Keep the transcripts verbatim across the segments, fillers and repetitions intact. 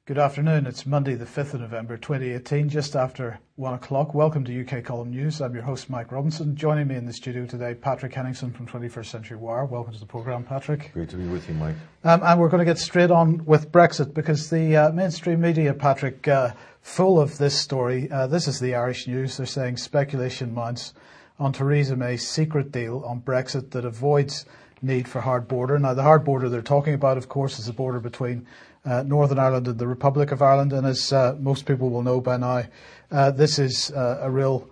Good afternoon. It's Monday, the fifth of November, twenty eighteen, just after one o'clock. Welcome to U K Column News. I'm your host, Mike Robinson. Joining me in the studio today, Patrick Henningsen from twenty-first Century Wire. Welcome to the programme, Patrick. Great to be with you, Mike. Um, and we're going to get straight on with Brexit because the uh, mainstream media, Patrick, uh, full of this story. Uh, this is the Irish News. They're saying speculation mounts on Theresa May's secret deal on Brexit that avoids need for hard border. Now, the hard border they're talking about, of course, is the border between Uh, Northern Ireland and the Republic of Ireland, and as uh, most people will know by now, uh, this is uh, a real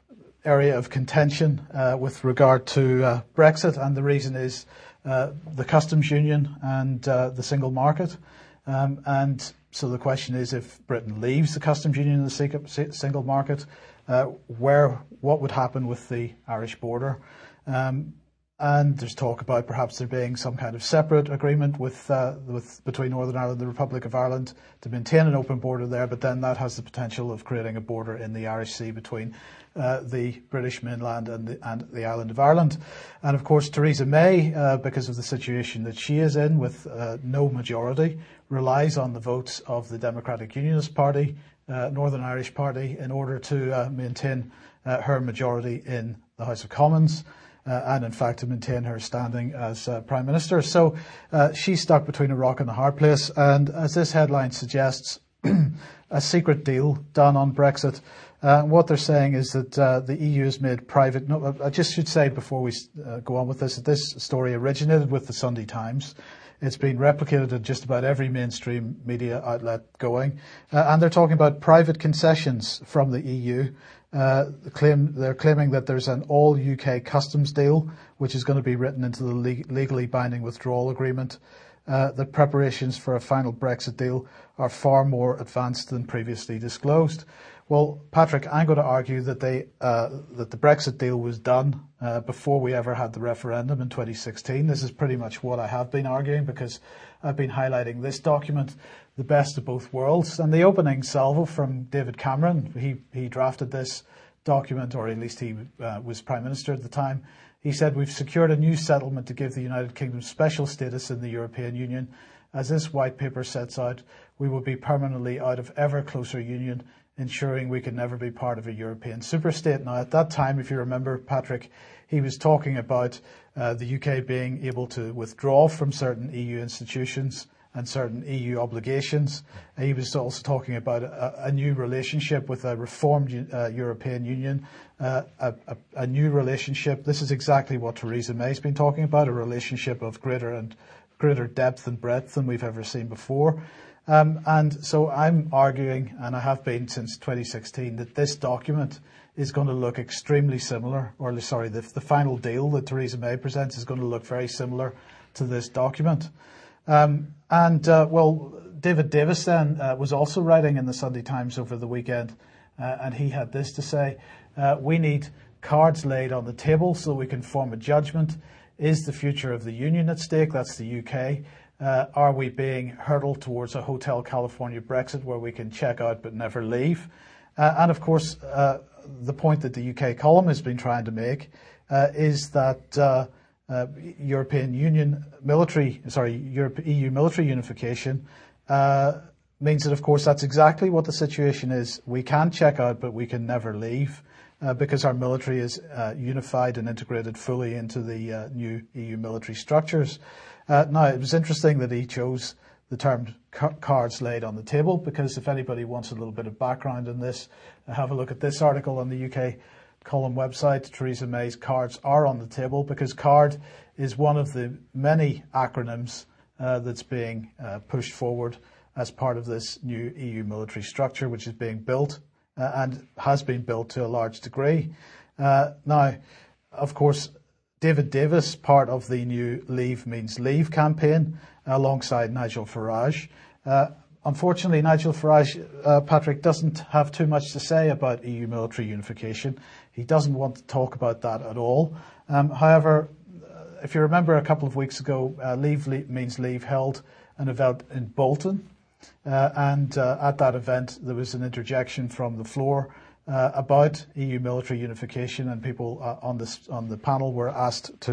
area of contention uh, with regard to uh, Brexit, and the reason is uh, the customs union and uh, the single market. Um, and so the question is, if Britain leaves the customs union and the single market, uh, where what would happen with the Irish border? Um, And there's talk about perhaps there being some kind of separate agreement with, uh, with between Northern Ireland and the Republic of Ireland to maintain an open border there, but then that has the potential of creating a border in the Irish Sea between uh, the British mainland and the, and the island of Ireland. And of course, Theresa May, uh, because of the situation that she is in with uh, no majority, relies on the votes of the Democratic Unionist Party, uh, Northern Irish Party, in order to uh, maintain uh, her majority in the House of Commons. Uh, and in fact to maintain her standing as uh, Prime Minister. So uh, she's stuck between a rock and a hard place, and as this headline suggests, a secret deal done on Brexit. Uh, what they're saying is that uh, the E U has made private... No, I just should say before we uh, go on with this, that this story originated with the Sunday Times. It's been replicated in just about every mainstream media outlet going. Uh, and they're talking about private concessions from the E U. Uh, claim, they're claiming that there's an all-U K customs deal, which is going to be written into the le- legally binding withdrawal agreement. Uh, the preparations for a final Brexit deal are far more advanced than previously disclosed. Well, Patrick, I'm going to argue that they uh, that the Brexit deal was done uh, before we ever had the referendum in twenty sixteen. This is pretty much what I have been arguing because I've been highlighting this document, the best of both worlds. And the opening salvo from David Cameron, he, he drafted this document, or at least he uh, was Prime Minister at the time. He said, "We've secured a new settlement to give the United Kingdom special status in the European Union. As this white paper sets out, we will be permanently out of ever closer union, ensuring we can never be part of a European superstate." Now, at that time, if you remember, Patrick, he was talking about uh, the U K being able to withdraw from certain E U institutions and certain E U obligations. He was also talking about a, a new relationship with a reformed uh, European Union, uh, a, a, a new relationship. This is exactly what Theresa May's been talking about, a relationship of greater and greater depth and breadth than we've ever seen before. Um, and so I'm arguing, and I have been since twenty sixteen, that this document is going to look extremely similar, or sorry, the, the final deal that Theresa May presents is going to look very similar to this document. Um, and, uh, well, David Davis then uh, was also writing in the Sunday Times over the weekend, uh, and he had this to say, uh, "We need cards laid on the table so we can form a judgment. Is the future of the Union at stake?" That's the U K. Uh, are we being hurtled towards a Hotel California Brexit where we can check out but never leave? Uh, and of course, uh, the point that the U K column has been trying to make uh, is that uh, uh, European Union military, sorry, Europe, E U military unification uh, means that, of course, that's exactly what the situation is. We can check out, but we can never leave uh, because our military is uh, unified and integrated fully into the uh, new E U military structures. Uh, now, it was interesting that he chose the term ca- cards laid on the table, because if anybody wants a little bit of background in this, uh, have a look at this article on the U K column website. Theresa May's cards are on the table, because CARD is one of the many acronyms uh, that's being uh, pushed forward as part of this new E U military structure, which is being built uh, and has been built to a large degree. Uh, now, of course, David Davis, part of the new Leave Means Leave campaign, alongside Nigel Farage. Uh, unfortunately, Nigel Farage, uh, Patrick, doesn't have too much to say about E U military unification. He doesn't want to talk about that at all. Um, however, if you remember a couple of weeks ago, uh, Leave Le- Means Leave held an event in Bolton. Uh, and uh, at that event, there was an interjection from the floor Uh, about E U military unification, and people uh, on this on the panel were asked to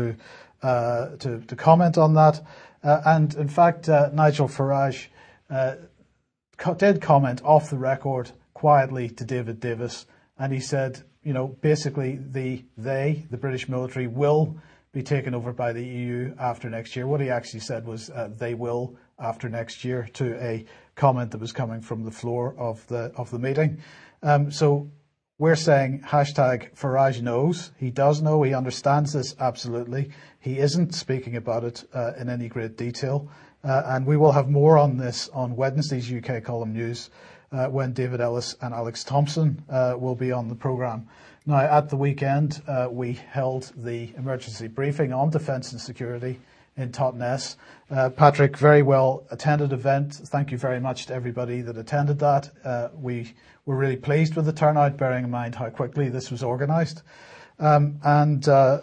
uh, to, to comment on that. Uh, and in fact, uh, Nigel Farage uh, co- did comment off the record quietly to David Davis, and he said, you know, basically the they, the British military, will be taken over by the E U after next year. What he actually said was uh, they will after next year, to a comment that was coming from the floor of the of the meeting. Um, so we're saying hashtag Farage knows. He does know. He understands this absolutely. He isn't speaking about it uh, in any great detail. Uh, and we will have more on this on Wednesday's U K Column News uh, when David Ellis and Alex Thompson uh, will be on the programme. Now, at the weekend, uh, we held the emergency briefing on defence and security in Totnes. Uh, Patrick, very well attended event. Thank you very much to everybody that attended that. Uh, we were really pleased with the turnout, bearing in mind how quickly this was organised. Um, and uh,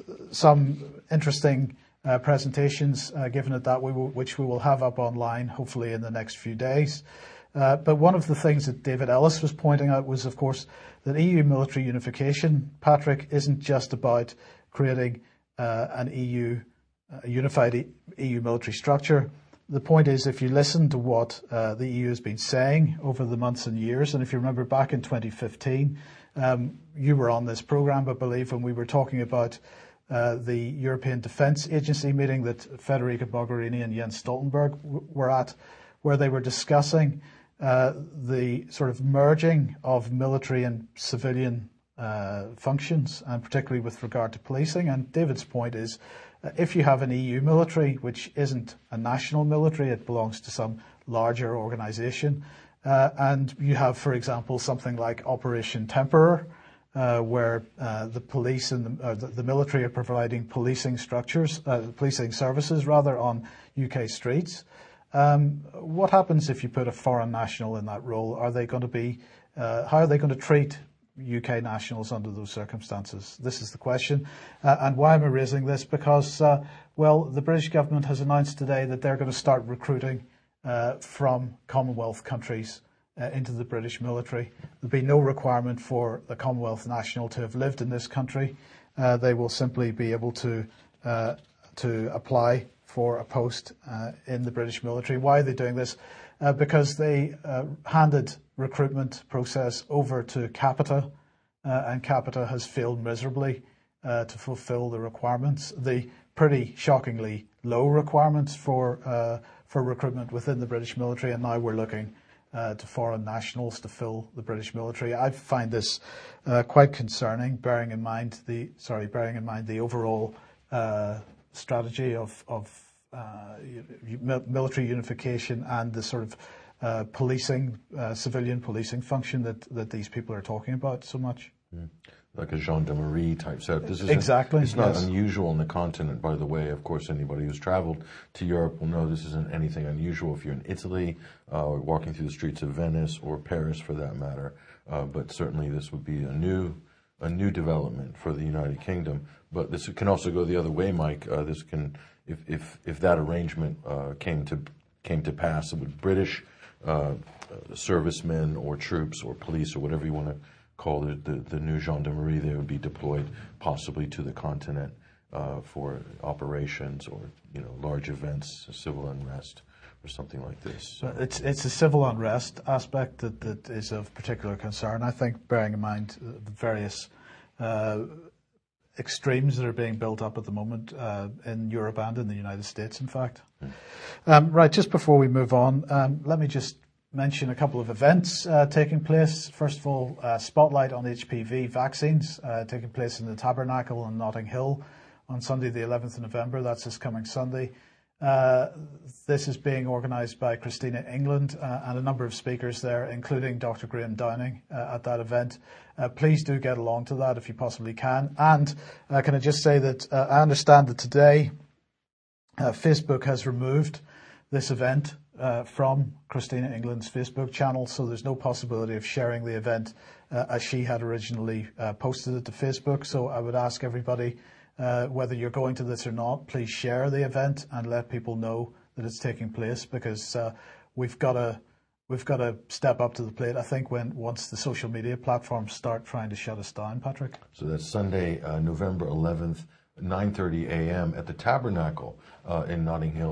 some interesting uh, presentations uh, given at that, we will, which we will have up online, hopefully in the next few days. Uh, but one of the things that David Ellis was pointing out was, of course, that E U military unification, Patrick, isn't just about creating uh, an E U, a unified E U military structure. The point is, if you listen to what uh, the E U has been saying over the months and years, and if you remember back in twenty fifteen, um, you were on this programme, I believe, when we were talking about uh, the European Defence Agency meeting that Federica Mogherini and Jens Stoltenberg w- were at, where they were discussing uh, the sort of merging of military and civilian uh, functions, and particularly with regard to policing. And David's point is, uh, if you have an E U military, which isn't a national military, it belongs to some larger organisation, uh, and you have, for example, something like Operation Temperer, uh, where uh, the police and the, uh, the, the military are providing policing structures, uh, policing services rather, on U K streets. Um, what happens if you put a foreign national in that role? Are they going to be, uh, how are they going to treat U K nationals under those circumstances? This is the question. Uh, and why am I raising this? Because, uh, well, the British government has announced today that they're going to start recruiting uh, from Commonwealth countries uh, into the British military. There'll be no requirement for the Commonwealth national to have lived in this country. Uh, they will simply be able to uh, to apply for a post uh, in the British military. Why are they doing this? Uh, because they uh, handed recruitment process over to Capita, uh, and Capita has failed miserably uh, to fulfil the requirements, the pretty shockingly low requirements for uh, for recruitment within the British military, and now we're looking uh, to foreign nationals to fill the British military. I find this uh, quite concerning, bearing in mind the sorry, bearing in mind the overall uh, strategy of of uh, military unification and the sort of uh, policing, uh, civilian policing function that, that these people are talking about so much. Mm. Like a gendarmerie type setup. This is exactly. It's not yes. unusual on the continent, by the way. Of course, anybody who's traveled to Europe will know this isn't anything unusual if you're in Italy, uh, or walking through the streets of Venice or Paris, for that matter. Uh, but certainly, this would be a new, a new development for the United Kingdom. But this can also go the other way, Mike. Uh, this can, if if if that arrangement uh, came to came to pass, it would British uh, servicemen or troops or police or whatever you want to call it, the, the new gendarmerie, they would be deployed possibly to the continent uh, for operations or, you know, large events, civil unrest or something like this. So, it's it's a civil unrest aspect that, that is of particular concern, I think, bearing in mind the various uh, extremes that are being built up at the moment uh, in Europe and in the United States, in fact. Hmm. Um, right, just before we move on, um, let me just mention a couple of events uh, taking place. First of all, uh, spotlight on H P V vaccines uh, taking place in the Tabernacle in Notting Hill on Sunday the eleventh of November. That's this coming Sunday. Uh, this is being organised by Christina England uh, and a number of speakers there, including Doctor Graham Downing uh, at that event. Uh, please do get along to that if you possibly can. And uh, can I just say that uh, I understand that today uh, Facebook has removed this event uh, from Christina England's Facebook channel, so there's no possibility of sharing the event uh, as she had originally uh, posted it to Facebook. So I would ask everybody, Uh, whether you're going to this or not, please share the event and let people know that it's taking place, because uh, we've got to we've got to step up to the plate, I think, when once the social media platforms start trying to shut us down, Patrick. So that's Sunday, uh, November eleventh, nine thirty a.m. at the Tabernacle uh, in Notting Hill,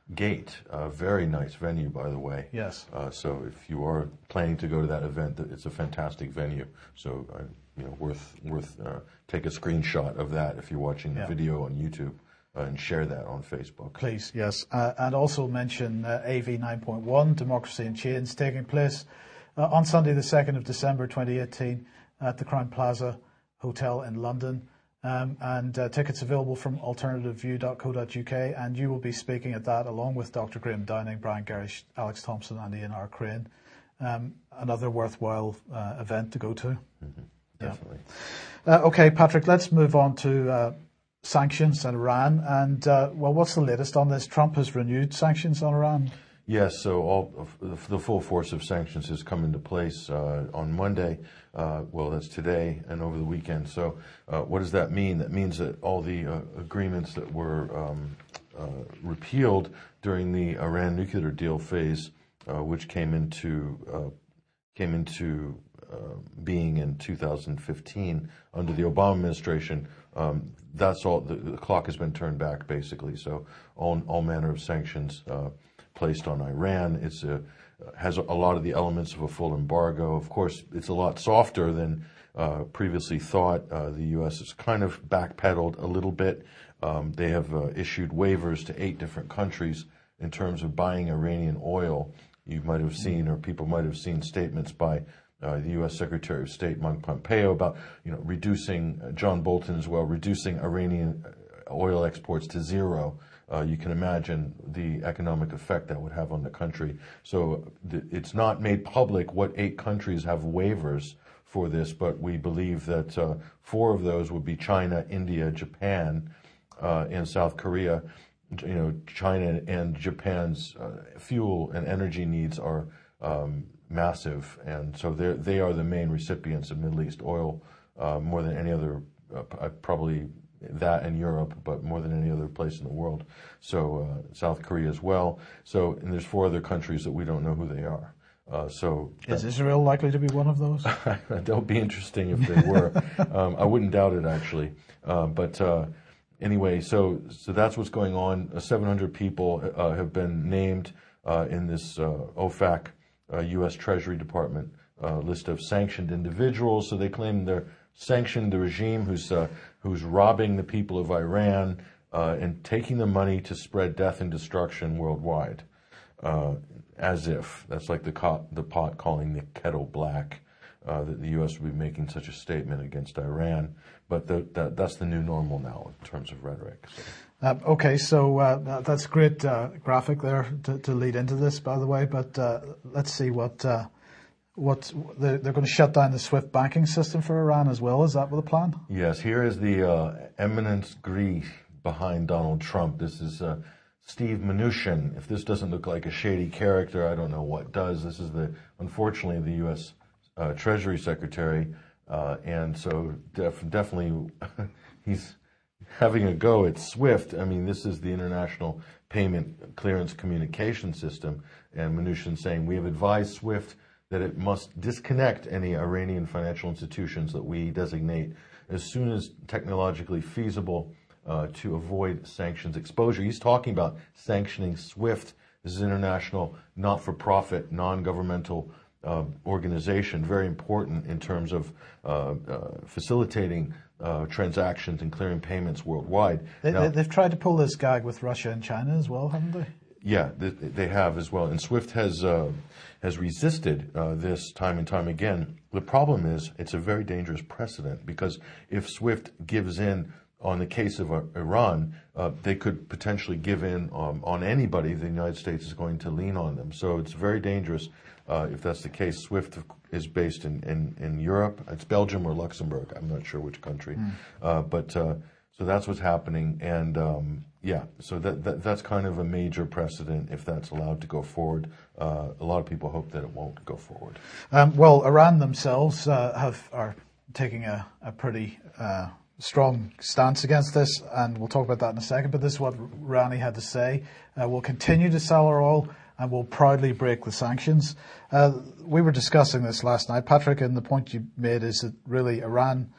Gate, a very nice venue, by the way. Yes. Uh, so if you are planning to go to that event, it's a fantastic venue. So, uh, you know, worth worth uh, take a screenshot of that if you're watching the yeah. video on YouTube uh, and share that on Facebook. Please, yes, uh, and also mention uh, A V nine point one, Democracy in Chains, taking place uh, on Sunday, the second of December, twenty eighteen, at the Crown Plaza Hotel in London. Um, and uh, tickets available from alternative view dot co dot U K, and you will be speaking at that along with Doctor Graham Downing, Brian Gerrish, Alex Thompson and Ian R. Crane. Um, another worthwhile uh, event to go to. Mm-hmm. Definitely. Yeah. Uh, okay, Patrick, let's move on to uh, sanctions on Iran. And, uh, well, what's the latest on this? Trump has renewed sanctions on Iran. Yes, so all of the full force of sanctions has come into place uh, on Monday. Uh, well, that's today and over the weekend. So uh, what does that mean? That means that all the uh, agreements that were um, uh, repealed during the Iran nuclear deal phase, uh, which came into uh, came into uh, being in two thousand fifteen under the Obama administration, um, that's all. The, the clock has been turned back, basically. So all all manner of sanctions Uh, placed on Iran. It's a, has a lot of the elements of a full embargo. Of course, it's a lot softer than uh, previously thought. Uh, the U S has kind of backpedaled a little bit. Um, they have uh, issued waivers to eight different countries in terms of buying Iranian oil. You might have seen, or people might have seen, statements by uh, the U S Secretary of State Mike Pompeo about, you know, reducing, uh, John Bolton as well, reducing Iranian oil exports to zero. Uh, you can imagine the economic effect that would have on the country. So th- it's not made public what eight countries have waivers for this, but we believe that uh, four of those would be China, India, Japan, uh, and South Korea. You know, China and Japan's uh, fuel and energy needs are um, massive, and so they they are the main recipients of Middle East oil uh, more than any other, uh, probably. That in Europe, but more than any other place in the world. So uh, South Korea as well. So and there's four other countries that we don't know who they are. Uh, so is Israel likely to be one of those? That would be interesting if they were. um, I wouldn't doubt it actually. Uh, but uh, anyway, so so that's what's going on. Uh, seven hundred people uh, have been named uh, in this uh, O FAC, uh, U S Treasury Department uh, list of sanctioned individuals. So they claim they're sanctioned the regime who's uh, who's robbing the people of Iran uh, and taking the money to spread death and destruction worldwide. Uh, as if that's like the co- the pot calling the kettle black. Uh, that the U S would be making such a statement against Iran, but the, that, that's the new normal now in terms of rhetoric. So. Uh, okay, so uh, that's a great uh, graphic there to, to lead into this, by the way. But uh, let's see what. Uh, What they're, they're going to shut down the SWIFT banking system for Iran as well. Is that the plan? Yes. Here is the uh, eminence gris behind Donald Trump. This is uh, Steve Mnuchin. If this doesn't look like a shady character, I don't know what does. This is the unfortunately the U S uh, Treasury Secretary, uh, and so def- definitely he's having a go at SWIFT. I mean, this is the International Payment Clearance Communication System, and Mnuchin saying we have advised SWIFT that it must disconnect any Iranian financial institutions that we designate as soon as technologically feasible uh, to avoid sanctions exposure. He's talking about sanctioning SWIFT. This is an international, not-for-profit, non-governmental uh, organization, very important in terms of uh, uh, facilitating uh, transactions and clearing payments worldwide. They, now, they've tried to pull this gag with Russia and China as well, haven't they? Yeah, they have as well. And SWIFT has uh, has resisted uh, this time and time again. The problem is it's a very dangerous precedent because if SWIFT gives in on the case of uh, Iran, uh, they could potentially give in um, on anybody. The United States is going to lean on them. So it's very dangerous uh, if that's the case. SWIFT is based in, in, in Europe. It's Belgium or Luxembourg. I'm not sure which country. Mm. Uh, but uh, so that's what's happening. And um, yeah, so that, that that's kind of a major precedent if that's allowed to go forward. Uh, a lot of people hope that it won't go forward. Um, well, Iran themselves uh, have are taking a, a pretty uh, strong stance against this, and we'll talk about that in a second. But this is what Rouhani had to say. Uh, we'll continue to sell our oil and we'll proudly break the sanctions. Uh, we were discussing this last night, Patrick, and the point you made is that really Iran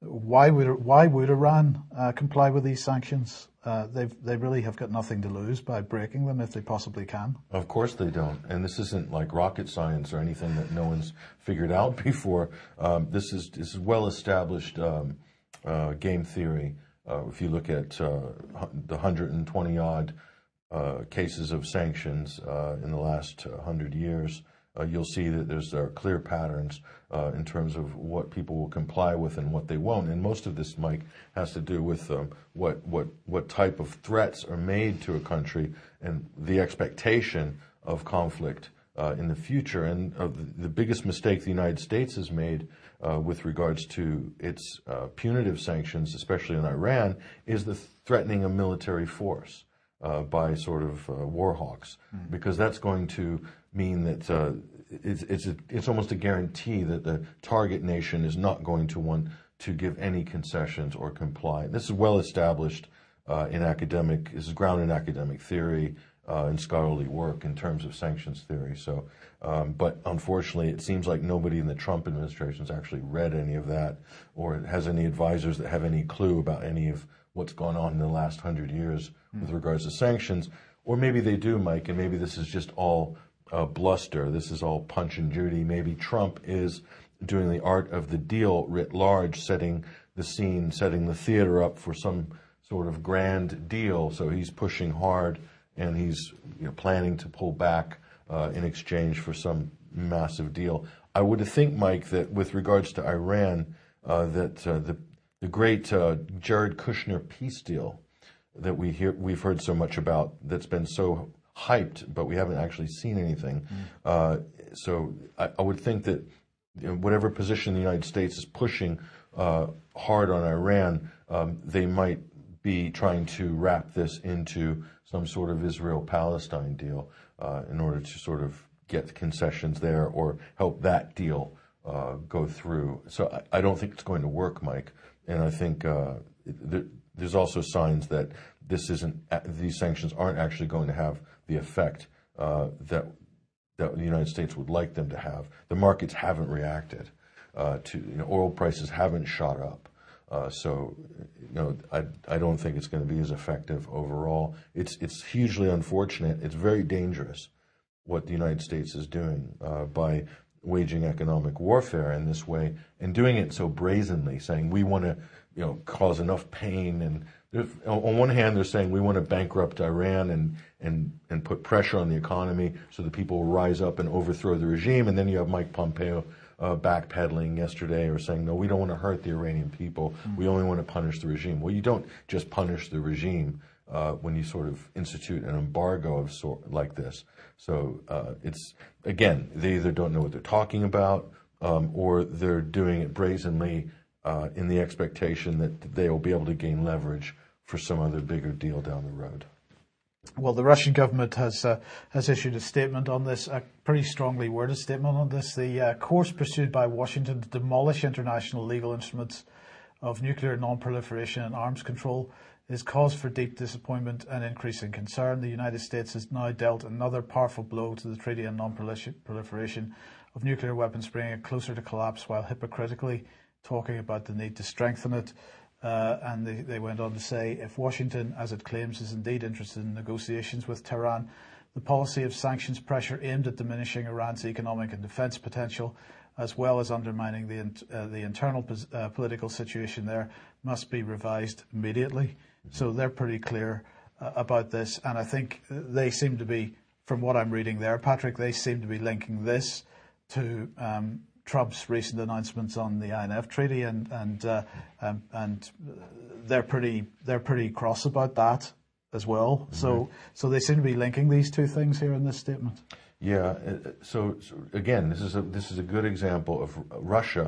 why would why would Iran uh, comply with these sanctions? Uh, they they really have got nothing to lose by breaking them if they possibly can. Of course they don't. And this isn't like rocket science or anything that no one's figured out before. Um, this is this is well established um, uh, game theory. Uh, if you look at uh, the one hundred twenty odd uh, cases of sanctions uh, in the last one hundred years, uh, you'll see that there's there are clear patterns uh, in terms of what people will comply with and what they won't. And most of this, Mike, has to do with um, what what what type of threats are made to a country and the expectation of conflict uh, in the future. And uh, the, the biggest mistake the United States has made Uh, with regards to its uh, punitive sanctions, especially in Iran, is the threatening of military force uh, by sort of uh, war hawks, mm. because that's going to mean that uh, it's it's, a, it's almost a guarantee that the target nation is not going to want to give any concessions or comply. This is well established uh, in academic. This is grounded in academic theory. Uh, and scholarly work in terms of sanctions theory. So, um, but unfortunately, it seems like nobody in the Trump administration has actually read any of that, or has any advisors that have any clue about any of what's gone on in the last hundred years mm. with regards to sanctions. Or maybe they do, Mike, and maybe this is just all uh, bluster. This is all Punch and Judy. Maybe Trump is doing the art of the deal writ large, setting the scene, setting the theater up for some sort of grand deal. So he's pushing hard, and he's you know, planning to pull back uh, in exchange for some massive deal. I would think, Mike, that with regards to Iran, uh, that uh, the the great uh, Jared Kushner peace deal that we hear we've heard so much about, that's been so hyped, but we haven't actually seen anything. Mm. Uh, so I, I would think that you know, whatever position the United States is pushing uh, hard on Iran, um, they might be trying to wrap this into some sort of Israel-Palestine deal uh, in order to sort of get concessions there or help that deal uh, go through. So I, I don't think it's going to work, Mike. And I think uh, th- there's also signs that this isn't, these sanctions aren't actually going to have the effect uh, that that the United States would like them to have. The markets haven't reacted uh, to, you know, oil prices haven't shot up. Uh, so, you know, I, I don't think it's going to be as effective overall. It's it's hugely unfortunate. It's very dangerous what the United States is doing uh, by waging economic warfare in this way and doing it so brazenly, saying we want to, you know, cause enough pain. And on one hand, they're saying we want to bankrupt Iran and and and put pressure on the economy so that people will rise up and overthrow the regime. And then you have Mike Pompeo Uh, backpedaling yesterday or saying, no, we don't want to hurt the Iranian people. Mm-hmm. We only want to punish the regime. Well, you don't just punish the regime uh, when you sort of institute an embargo of sort like this. So uh, it's, again, they either don't know what they're talking about um, or they're doing it brazenly uh, in the expectation that they will be able to gain leverage for some other bigger deal down the road. Well, the Russian government has uh, has issued a statement on this, a pretty strongly worded statement on this. The uh, course pursued by Washington to demolish international legal instruments of nuclear non-proliferation and arms control is cause for deep disappointment and increasing concern. The United States has now dealt another powerful blow to the Treaty on Non-Proliferation of Nuclear Weapons, bringing it closer to collapse while hypocritically talking about the need to strengthen it. Uh, and they, they went on to say, if Washington, as it claims, is indeed interested in negotiations with Tehran, the policy of sanctions pressure aimed at diminishing Iran's economic and defense potential, as well as undermining the, uh, the internal pos- uh, political situation there, must be revised immediately. Mm-hmm. So they're pretty clear uh, about this. And I think they seem to be, from what I'm reading there, Patrick, they seem to be linking this to um, Trump's recent announcements on the I N F treaty, and and uh, um, and they're pretty they're pretty cross about that as well. Mm-hmm. So so they seem to be linking these two things here in this statement. Yeah. So, so again, this is a this is a good example of Russia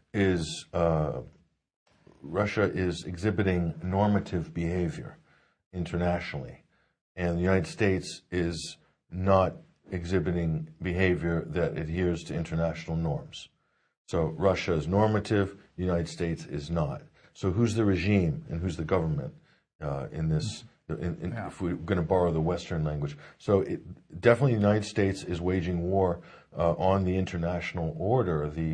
is uh, Russia is exhibiting normative behavior internationally, and the United States is not exhibiting behavior that adheres to international norms. So Russia is normative, the United States is not. So who's the regime and who's the government uh, in this, in, in, yeah. if we're going to borrow the Western language? So it, definitely the United States is waging war uh, on the international order. The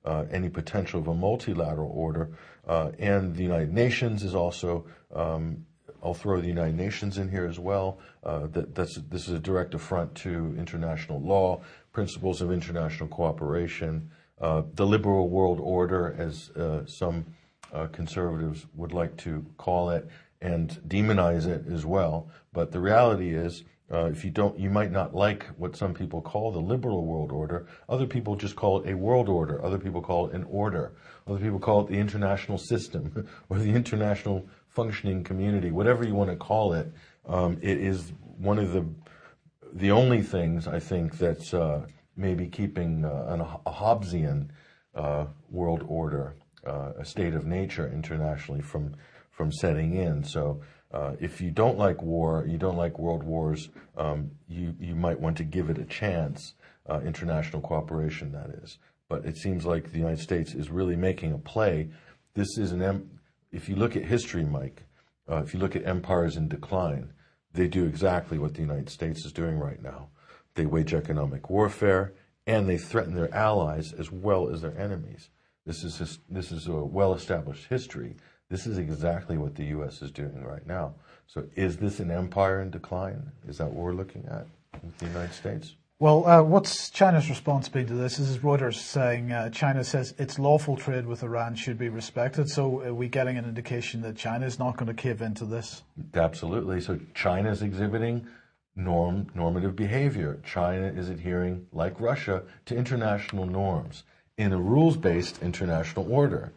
uh, any potential of a multilateral order. Uh, and the United Nations is also, um, I'll throw the United Nations in here as well. Uh, that, that's, this is a direct affront to international law, principles of international cooperation, uh, the liberal world order, as uh, some uh, conservatives would like to call it, and demonize it as well. But the reality is, uh, if you don't, you might not like what some people call the liberal world order. Other people just call it a world order. Other people call it an order. Other people call it the international system or the international functioning community, whatever you want to call it. Um, it is one of the the only things I think that's uh, maybe keeping uh, an, a Hobbesian uh, world order, uh, a state of nature internationally from from setting in. So uh, if you don't like war, you don't like world wars, um, you, you might want to give it a chance, uh, international cooperation, that is. But it seems like the United States is really making a play. This is an, em- if you look at history, Mike, uh, if you look at empires in decline, they do exactly what the United States is doing right now. They wage economic warfare, and they threaten their allies as well as their enemies. This is his, this is a well-established history. This is exactly what the U S is doing right now. So is this an empire in decline? Is that what we're looking at with the United States? Well, uh, what's China's response been to this? This is Reuters saying uh, China says its lawful trade with Iran should be respected. So are we getting an indication that China is not going to cave into this? Absolutely. So China is exhibiting norm normative behavior. China is adhering, like Russia, to international norms in a rules-based international order.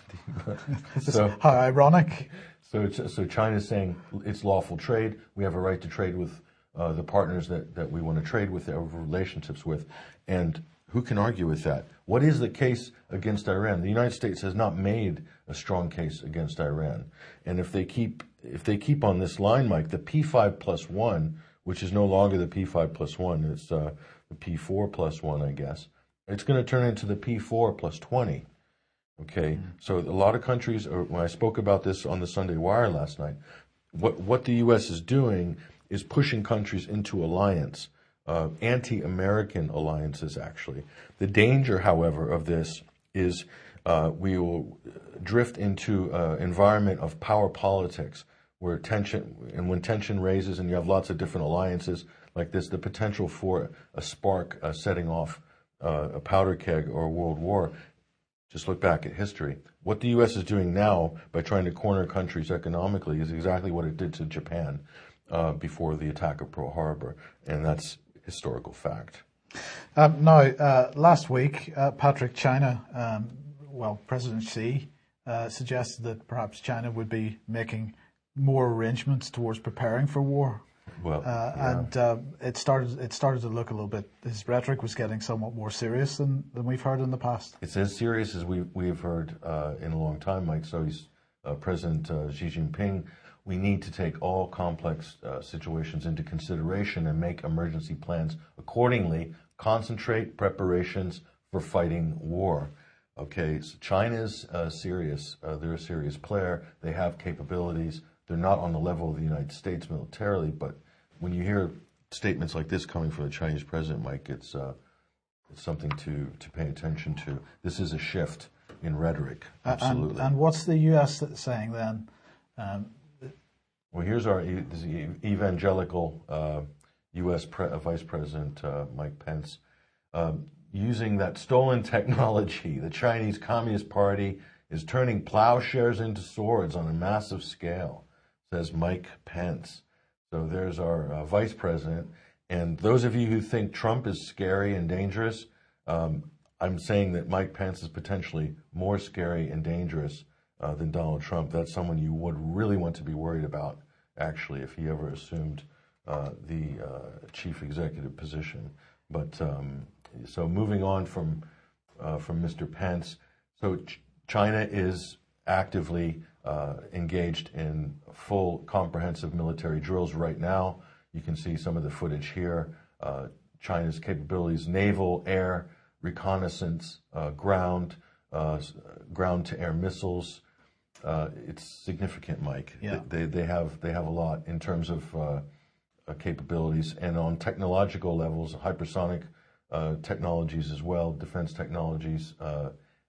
So how ironic. So, so China is saying it's lawful trade. We have a right to trade with uh, the partners that, that we want to trade with, have relationships with. And who can argue with that? What is the case against Iran? The United States has not made a strong case against Iran. And if they keep if they keep on this line, Mike, the P five plus one, which is no longer the P five plus one, it's uh, the P four plus one, I guess. It's going to turn into the P four plus twenty. Okay, so a lot of countries, or when I spoke about this on the Sunday Wire last night, what what the U S is doing is pushing countries into alliance, uh, anti-American alliances, actually. The danger, however, of this is uh, we will drift into an environment of power politics where tension, and when tension raises and you have lots of different alliances like this, the potential for a spark uh, setting off uh, a powder keg or a world war. Just look back at history. What the U S is doing now by trying to corner countries economically is exactly what it did to Japan uh, before the attack of Pearl Harbor, and that's historical fact. Um, now, uh, last week, uh, Patrick, China, um, well, President Xi uh, suggested that perhaps China would be making more arrangements towards preparing for war. Well, uh, yeah. and uh, it started. It started to look a little bit. His rhetoric was getting somewhat more serious than, than we've heard in the past. It's as serious as we we've heard uh, in a long time, Mike. So he's uh, President uh, Xi Jinping. We need to take all complex uh, situations into consideration and make emergency plans accordingly. Concentrate preparations for fighting war. Okay, so China's uh, serious. Uh, they're a serious player. They have capabilities. They're not on the level of the United States militarily, but when you hear statements like this coming from the Chinese president, Mike, it's uh, it's something to, to pay attention to. This is a shift in rhetoric, absolutely. And, and what's the U S saying then? Um, well, here's our this evangelical uh, U S Pre- Vice President uh, Mike Pence. Um, using that stolen technology, the Chinese Communist Party is turning plowshares into swords on a massive scale, says Mike Pence. So there's our uh, vice president. And those of you who think Trump is scary and dangerous, um, I'm saying that Mike Pence is potentially more scary and dangerous uh, than Donald Trump. That's someone you would really want to be worried about, actually, if he ever assumed uh, the uh, chief executive position. But um, so moving on from uh, from Mister Pence, so Ch- China is actively uh, engaged in full comprehensive military drills right now. You can see some of the footage here. Uh, China's capabilities, naval, air, reconnaissance, uh, ground, uh, ground-to-air missiles. Uh, it's significant, Mike. Yeah. They, they have they have a lot in terms of uh, uh, capabilities, and on technological levels, hypersonic uh, technologies as well, defense technologies, uh,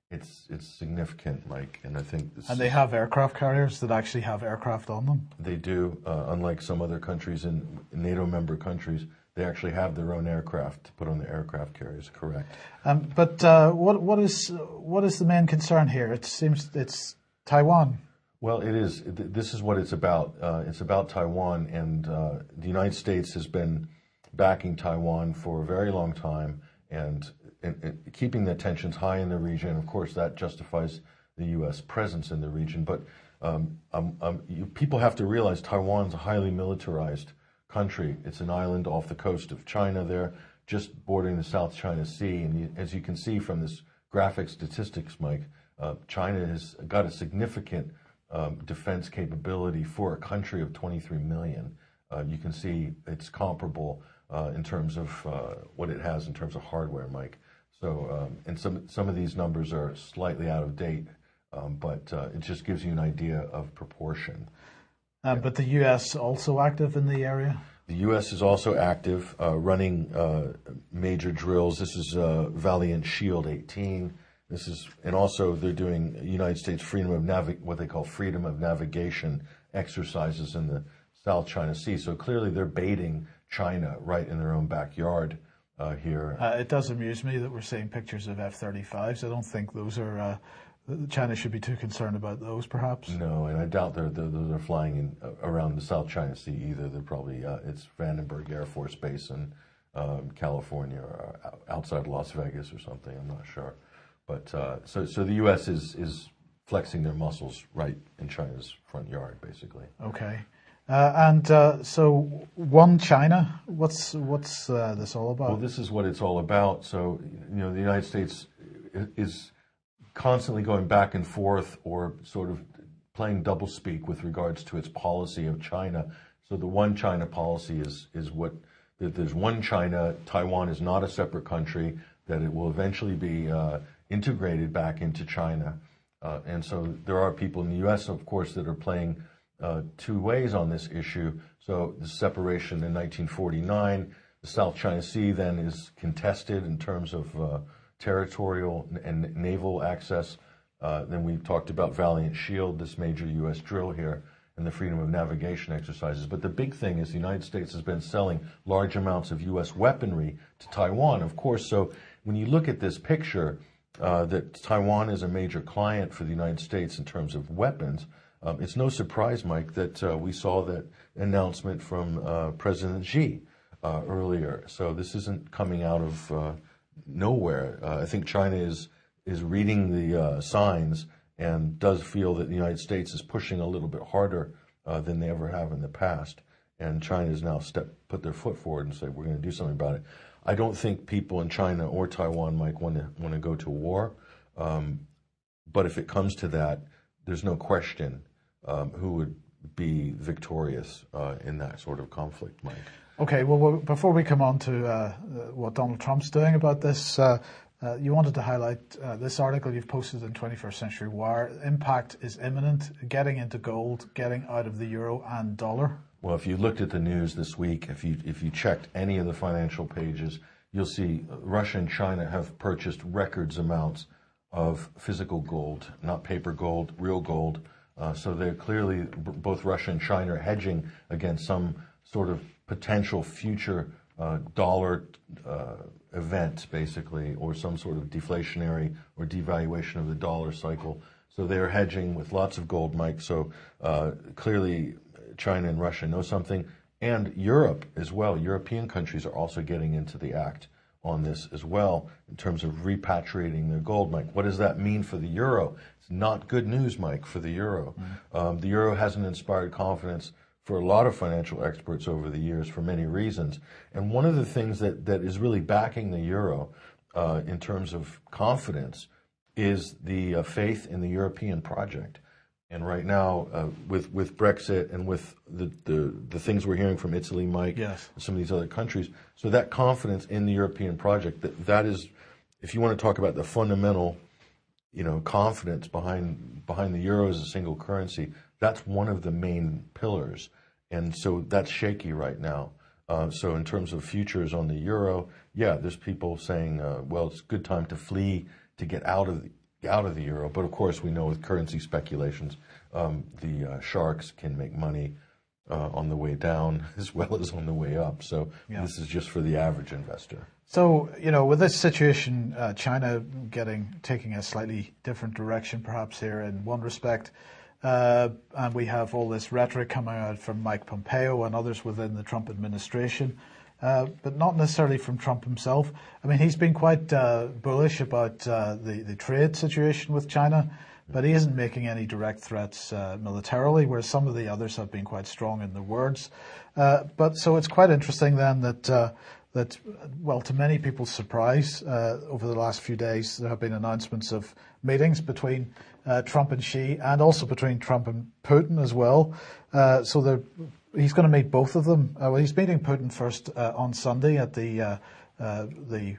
It's it's significant, Mike, and I think this And they have aircraft carriers that actually have aircraft on them. They do. Uh, unlike some other countries in NATO member countries, they actually have their own aircraft to put on the aircraft carriers. Correct. Um, but uh, what what is what is the main concern here? It seems it's Taiwan. Well, it is. This is what it's about. Uh, it's about Taiwan, and uh, the United States has been backing Taiwan for a very long time, and, and, and keeping the tensions high in the region. Of course, that justifies the U S presence in the region. But um, um, um, you, people have to realize Taiwan's a highly militarized country. It's an island off the coast of China there, just bordering the South China Sea. And you, as you can see from this graphic statistics, Mike, uh, China has got a significant um, defense capability for a country of twenty-three million. Uh, you can see it's comparable uh, in terms of uh, what it has in terms of hardware, Mike. So, um, and some some of these numbers are slightly out of date, um, but uh, it just gives you an idea of proportion. Uh, yeah. But the U S also active in the area? The U S is also active, uh, running uh, major drills. This is uh, Valiant Shield eighteen. This is, and also they're doing United States freedom of navi- what they call freedom of navigation exercises in the South China Sea. So clearly they're baiting China right in their own backyard uh, here. Uh, it does amuse me that we're seeing pictures of F thirty-fives. I don't think those are, uh, China should be too concerned about those, perhaps. No, and I doubt they're, they're, they're flying in, uh, around the South China Sea either. They're probably, uh, it's Vandenberg Air Force Base in um, California or outside Las Vegas or something. I'm not sure. But uh, so, so the U S is, is flexing their muscles right in China's front yard, basically. Okay. Uh, and uh, so, one China, what's what's uh, this all about? Well, this is what it's all about. So, you know, the United States is constantly going back and forth or sort of playing doublespeak with regards to its policy of China. So the one China policy is, is what, that there's one China, Taiwan is not a separate country, that it will eventually be uh, integrated back into China. Uh, and so there are people in the U S, of course, that are playing uh, two ways on this issue. So the separation in nineteen forty-nine, the South China Sea then is contested in terms of uh, territorial and naval access. Uh, then we talked about Valiant Shield, this major U S drill here, and the freedom of navigation exercises. But the big thing is the United States has been selling large amounts of U S weaponry to Taiwan, of course. So when you look at this picture, uh, that Taiwan is a major client for the United States in terms of weapons, um, it's no surprise, Mike, that uh, we saw that announcement from uh, President Xi uh, earlier. So this isn't coming out of uh, nowhere. Uh, I think China is is reading the uh, signs and does feel that the United States is pushing a little bit harder uh, than they ever have in the past. And China has now step, put their foot forward and say, we're going to do something about it. I don't think people in China or Taiwan might want to want to go to war. Um, but if it comes to that, there's no question um, who would be victorious uh, in that sort of conflict, Mike. Okay, well, well before we come on to uh, what Donald Trump's doing about this, uh, uh, you wanted to highlight uh, this article you've posted in twenty-first Century Wire. Impact is imminent, getting into gold, getting out of the euro and dollar. Well, if you looked at the news this week, if you if you checked any of the financial pages, you'll see Russia and China have purchased records amounts of physical gold, not paper gold, real gold. Uh, so they're clearly, both Russia and China are hedging against some sort of potential future uh, dollar uh, event, basically, or some sort of deflationary or devaluation of the dollar cycle. So they're hedging with lots of gold, Mike. So uh, clearly China and Russia know something. And Europe as well. European countries are also getting into the act on this as well in terms of repatriating their gold, Mike. What does that mean for the euro? It's not good news, Mike, for the euro. Mm-hmm. Um, the euro hasn't inspired confidence for a lot of financial experts over the years for many reasons. And one of the things that, that is really backing the euro uh, in terms of confidence is the uh, faith in the European project. And right now, uh, with with Brexit and with the, the, the things we're hearing from Italy, Mike, yes, and some of these other countries, so that confidence in the European project, that, that is, if you want to talk about the fundamental, you know, confidence behind behind the euro as a single currency, that's one of the main pillars. And so that's shaky right now. Uh, so in terms of futures on the euro, yeah, there's people saying, uh, well, it's a good time to flee, to get out of the out of the euro. But of course, we know with currency speculations, um, the uh, sharks can make money uh, on the way down as well as on the way up. So yeah. This is just for the average investor. So, you know, with this situation, uh, China getting taking a slightly different direction perhaps here in one respect, uh, and we have all this rhetoric coming out from Mike Pompeo and others within the Trump administration, uh, but not necessarily from Trump himself. I mean, he's been quite uh, bullish about uh, the, the trade situation with China, but he isn't making any direct threats uh, militarily, whereas some of the others have been quite strong in their words. Uh, but so it's quite interesting then that uh, that, well, to many people's surprise, uh, over the last few days, there have been announcements of meetings between uh, Trump and Xi, and also between Trump and Putin as well. Uh, so he's going to meet both of them. Uh, well, he's meeting Putin first uh, on Sunday at the uh, uh, the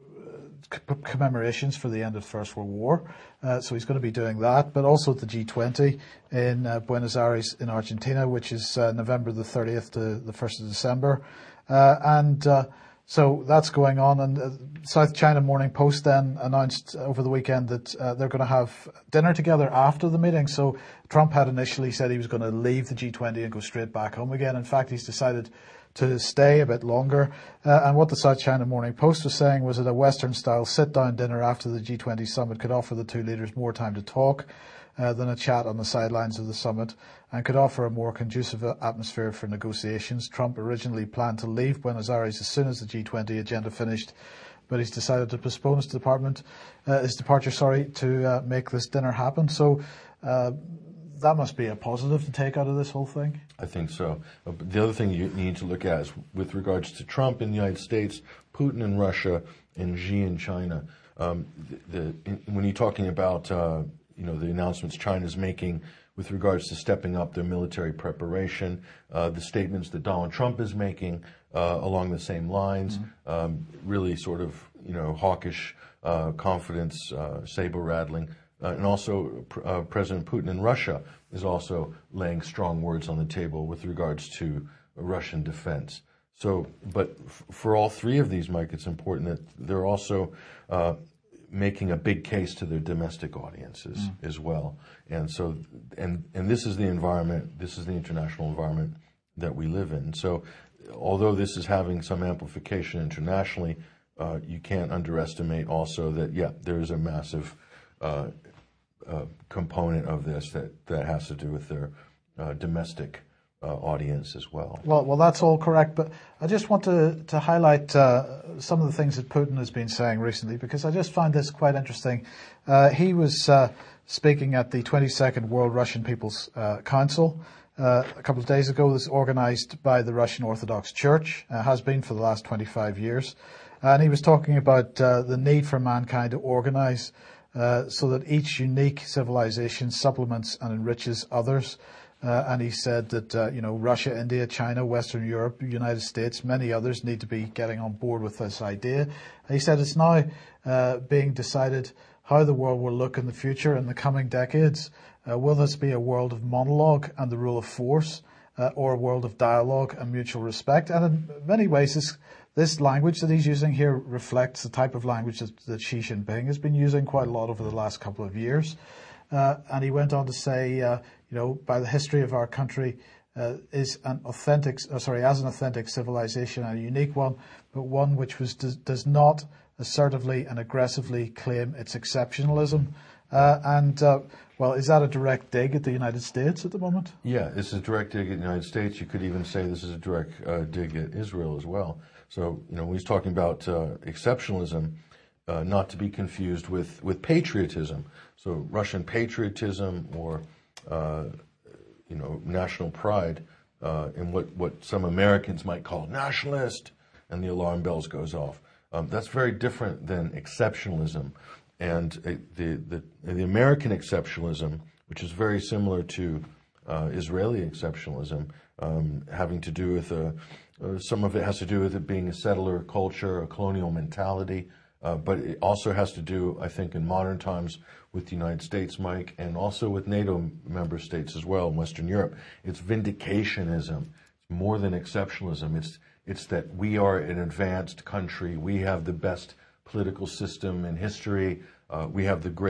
commemorations for the end of the First World War. Uh, so he's going to be doing that, but also at the G twenty in uh, Buenos Aires in Argentina, which is uh, November the thirtieth to the first of December. Uh, and uh, so that's going on. And uh, South China Morning Post then announced over the weekend that uh, they're going to have dinner together after the meeting. So Trump had initially said he was going to leave the G twenty and go straight back home again. In fact, he's decided to stay a bit longer. Uh, and what the South China Morning Post was saying was that a Western-style sit-down dinner after the G twenty summit could offer the two leaders more time to talk uh, than a chat on the sidelines of the summit, and could offer a more conducive atmosphere for negotiations. Trump originally planned to leave Buenos Aires as soon as the G twenty agenda finished, but he's decided to postpone his department, uh, his departure, sorry, to uh, make this dinner happen. So uh, that must be a positive to take out of this whole thing. I think so. Uh, the other thing you need to look at is with regards to Trump in the United States, Putin in Russia, and Xi in China. Um, the, the, in, when you're talking about uh, you know the announcements China's making with regards to stepping up their military preparation, uh, the statements that Donald Trump is making uh, along the same lines, mm-hmm. um, really sort of you know hawkish uh, confidence, uh, saber rattling. Uh, and also, uh, President Putin in Russia is also laying strong words on the table with regards to Russian defense. So, but f- for all three of these, Mike, it's important that they're also uh, making a big case to their domestic audiences mm. as well. And so, and and this is the environment, this is the international environment that we live in. So, although this is having some amplification internationally, uh, you can't underestimate also that, yeah, there is a massive Uh, uh, component of this that, that has to do with their uh, domestic uh, audience as well. Well, well, that's all correct, but I just want to, to highlight uh, some of the things that Putin has been saying recently, because I just find this quite interesting. Uh, he was uh, speaking at the twenty-second World Russian People's uh, Council uh, a couple of days ago. This is organized by the Russian Orthodox Church, uh, has been for the last twenty-five years. And he was talking about uh, the need for mankind to organize Uh, so that each unique civilization supplements and enriches others. Uh, and he said that, uh, you know, Russia, India, China, Western Europe, United States, many others need to be getting on board with this idea. He said it's now uh, being decided how the world will look in the future, in the coming decades. Uh, will this be a world of monologue and the rule of force, uh, or a world of dialogue and mutual respect? And in many ways, this This language that he's using here reflects the type of language that, that Xi Jinping has been using quite a lot over the last couple of years. Uh, and he went on to say, uh, you know, by the history of our country uh, is an authentic, uh, sorry, as an authentic civilization, a unique one, but one which was does, does not assertively and aggressively claim its exceptionalism. Uh, and, uh, well, is that a direct dig at the United States at the moment? Yeah, this is a direct dig at the United States. You could even say this is a direct uh, dig at Israel as well. So, you know, when he's talking about uh, exceptionalism, uh, not to be confused with, with patriotism. So Russian patriotism or, uh, you know, national pride, uh, and what, what some Americans might call nationalist, and the alarm bells goes off. Um, that's very different than exceptionalism. And uh, the, the, the American exceptionalism, which is very similar to uh, Israeli exceptionalism, um, having to do with a Uh, some of it has to do with it being a settler culture, a colonial mentality, uh, but it also has to do, I think, in modern times with the United States, Mike, and also with NATO member states as well in Western Europe. It's vindicationism. It's more than exceptionalism. It's it's that we are an advanced country. We have the best political system in history. Uh, we have the great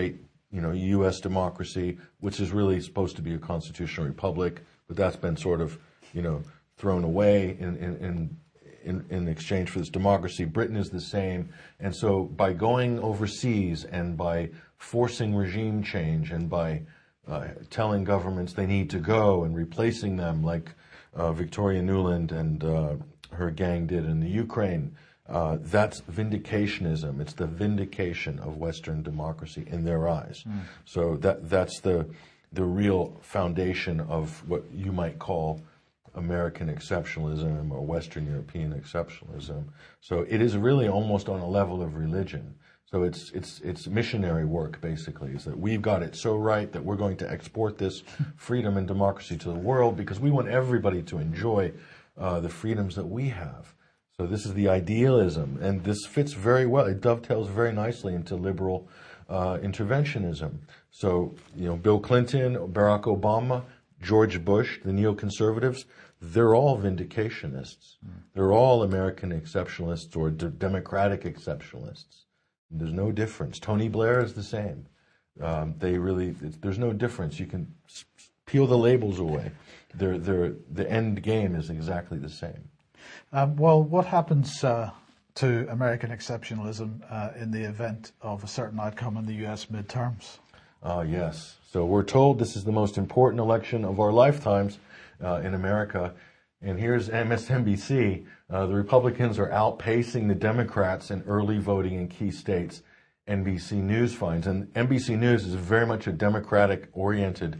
you know, U S democracy, which is really supposed to be a constitutional republic, but that's been sort of, you know, thrown away in, in, in In, in exchange for this democracy. Britain is the same. And so by going overseas and by forcing regime change and by uh, telling governments they need to go and replacing them like uh, Victoria Nuland and uh, her gang did in the Ukraine, uh, that's vindicationism. It's the vindication of Western democracy in their eyes. Mm. So that that's the the real foundation of what you might call American exceptionalism or Western European exceptionalism. So it is really almost on a level of religion. So it's it's it's missionary work, basically, is that we've got it so right that we're going to export this freedom and democracy to the world because we want everybody to enjoy uh, the freedoms that we have. So this is the idealism, and this fits very well. It dovetails very nicely into liberal uh, interventionism. So, you know, Bill Clinton, Barack Obama, George Bush, the neoconservatives, they're all vindicationists. Mm. They're all American exceptionalists or d- democratic exceptionalists. There's no difference. Tony Blair is the same. Um, they really, there's no difference. You can s- peel the labels away. They're, they're, the end game is exactly the same. Um, well, what happens uh, to American exceptionalism uh, in the event of a certain outcome in the U S midterms? Uh, yes. So we're told this is the most important election of our lifetimes uh, in America. And here's M S N B C. Uh, the Republicans are outpacing the Democrats in early voting in key states, N B C News finds. And N B C News is very much a Democratic-oriented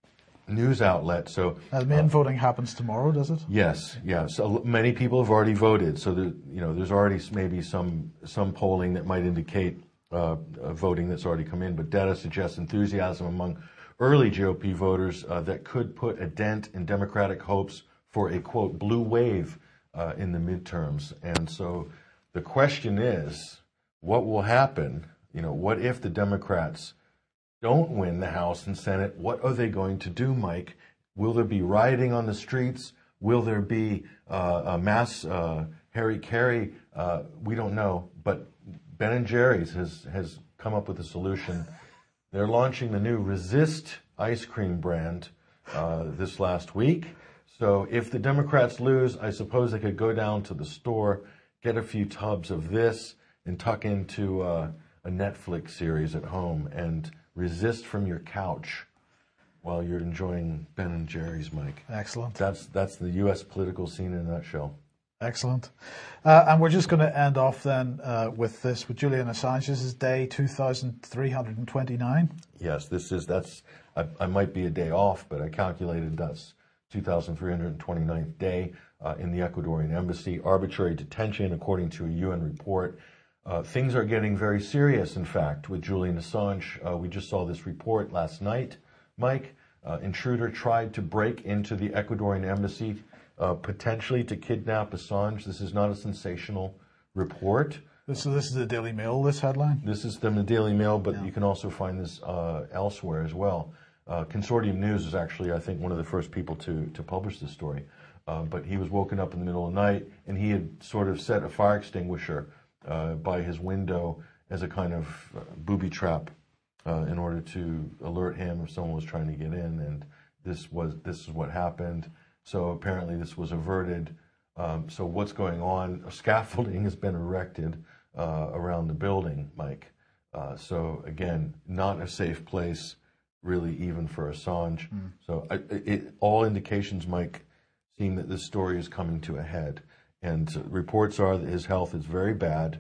news outlet. So uh, main uh, voting happens tomorrow, does it? Yes, yes. So many people have already voted. So the, you know, there's already maybe some some polling that might indicate Uh, uh, voting that's already come in, but data suggests enthusiasm among early G O P voters uh, that could put a dent in Democratic hopes for a, quote, blue wave uh, in the midterms. And so the question is, what will happen? You know, what if the Democrats don't win the House and Senate? What are they going to do, Mike? Will there be rioting on the streets? Will there be uh, a mass uh, Harry Carey? Uh, we don't know, but Ben and Jerry's has, has come up with a solution. They're launching the new Resist ice cream brand uh, this last week. So if the Democrats lose, I suppose they could go down to the store, get a few tubs of this, and tuck into uh, a Netflix series at home and resist from your couch while you're enjoying Ben and Jerry's, Mike. Excellent. That's, that's the U S political scene in a nutshell. Excellent. Uh, and we're just going to end off then uh, with this, with Julian Assange. This is day two thousand three hundred twenty-nine. Yes, this is, that's, I, I might be a day off, but I calculated that's two thousand three hundred twenty-ninth day uh, in the Ecuadorian embassy. Arbitrary detention, according to a U N report. Uh, things are getting very serious, in fact, with Julian Assange. Uh, we just saw this report last night, Mike. Uh, intruder tried to break into the Ecuadorian embassy Uh, potentially to kidnap Assange. This is not a sensational report. So this is the Daily Mail, this headline? This is from the Daily Mail, but yeah. You can also find this uh, elsewhere as well. Uh, Consortium News is actually, I think, one of the first people to, to publish this story. Uh, but he was woken up in the middle of the night, and he had sort of set a fire extinguisher uh, by his window as a kind of uh, booby trap uh, in order to alert him if someone was trying to get in. And this was this is what happened. So apparently this was averted. Um, so what's going on? Scaffolding has been erected uh, around the building, Mike. Uh, so again, not a safe place, really, even for Assange. Mm. So I, it, all indications, Mike, seem that this story is coming to a head. And uh, reports are that his health is very bad.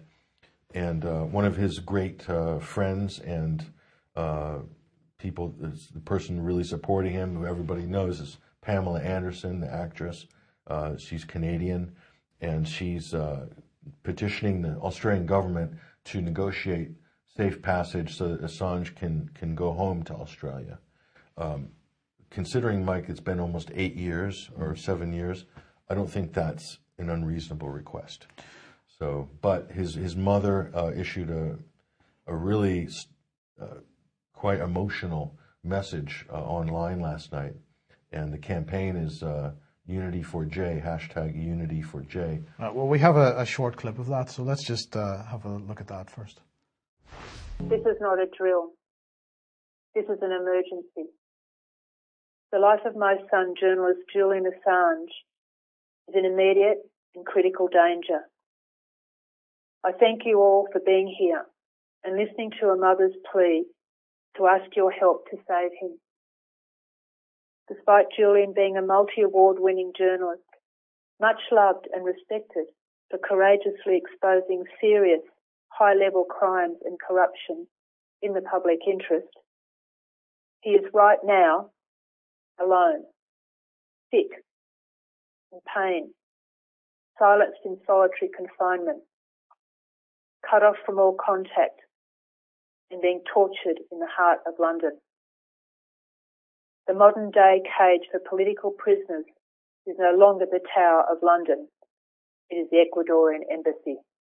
And uh, one of his great uh, friends and uh, people, the person really supporting him, who everybody knows, is Pamela Anderson, the actress. Uh, she's Canadian, and she's uh, petitioning the Australian government to negotiate safe passage so that Assange can, can go home to Australia. Um, considering, Mike, it's been almost eight years or seven years, I don't think that's an unreasonable request. So, but his, his mother uh, issued a, a really uh, quite emotional message uh, online last night. And the campaign is uh, Unity for J, hashtag Unity for J. Uh, well, we have a, a short clip of that, so let's just uh, have a look at that first. This is not a drill. This is an emergency. The life of my son, journalist Julian Assange, is in immediate and critical danger. I thank you all for being here and listening to a mother's plea to ask your help to save him. Despite Julian being a multi-award winning journalist, much loved and respected for courageously exposing serious, high-level crimes and corruption in the public interest, he is right now alone, sick, in pain, silenced in solitary confinement, cut off from all contact, and being tortured in the heart of London. The modern-day cage for political prisoners is no longer the Tower of London. It is the Ecuadorian embassy.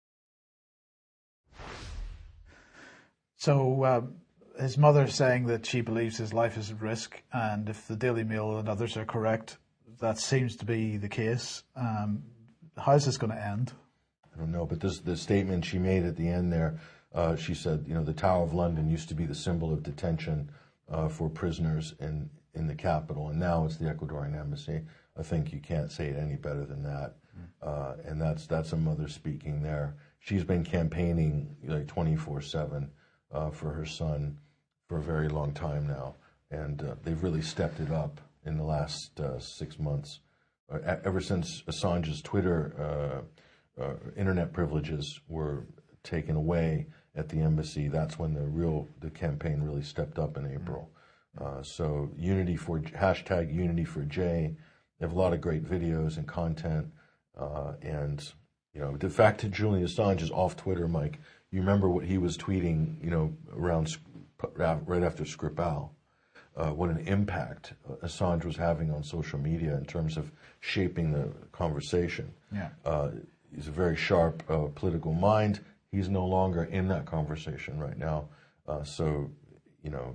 So um, his mother saying that she believes his life is at risk, and if the Daily Mail and others are correct, that seems to be the case. Um, how's this going to end? I don't know, but this the statement she made at the end there, uh, she said, you know, the Tower of London used to be the symbol of detention uh, for prisoners in, in the capital, and now it's the Ecuadorian embassy. I think you can't say it any better than that. Mm. Uh, and that's that's a mother speaking there. She's been campaigning like twenty-four seven uh, for her son for a very long time now, and uh, they've really stepped it up in the last uh, six months. Uh, ever since Assange's Twitter uh, uh, internet privileges were taken away at the embassy, that's when the real the campaign really stepped up in April. Uh, so unity for hashtag unity for Jay. They have a lot of great videos and content, uh, and you know the fact that Julian Assange is off Twitter, Mike. You remember what he was tweeting, you know, around right after Skripal. Uh, what an impact Assange was having on social media in terms of shaping the conversation. Yeah. Uh, he's a very sharp uh, political mind. He's no longer in that conversation right now. Uh, so, you know,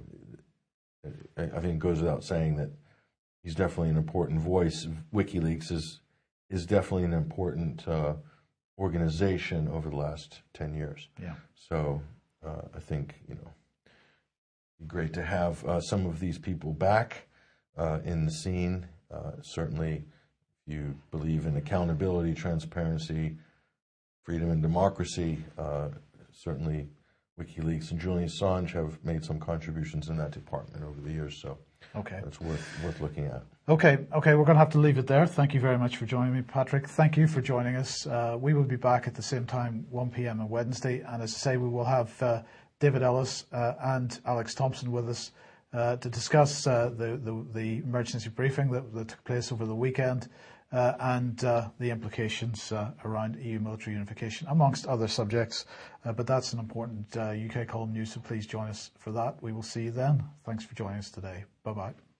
I, I think it goes without saying that he's definitely an important voice. WikiLeaks is is definitely an important uh, organization over the last ten years. Yeah. So uh, I think, you know, great to have uh, some of these people back uh, in the scene. Uh, certainly, if you believe in accountability, transparency, freedom, and democracy, uh, certainly WikiLeaks and Julian Assange have made some contributions in that department over the years. So okay. It's worth worth looking at. Okay, okay, we're going to have to leave it there. Thank you very much for joining me, Patrick. Thank you for joining us. Uh, we will be back at the same time, one p.m. on Wednesday, and as I say, we will have Uh, David Ellis uh, and Alex Thompson with us uh, to discuss uh, the, the, the emergency briefing that, that took place over the weekend uh, and uh, the implications uh, around E U military unification, amongst other subjects. Uh, but that's an important uh, U K column news, so please join us for that. We will see you then. Thanks for joining us today. Bye-bye.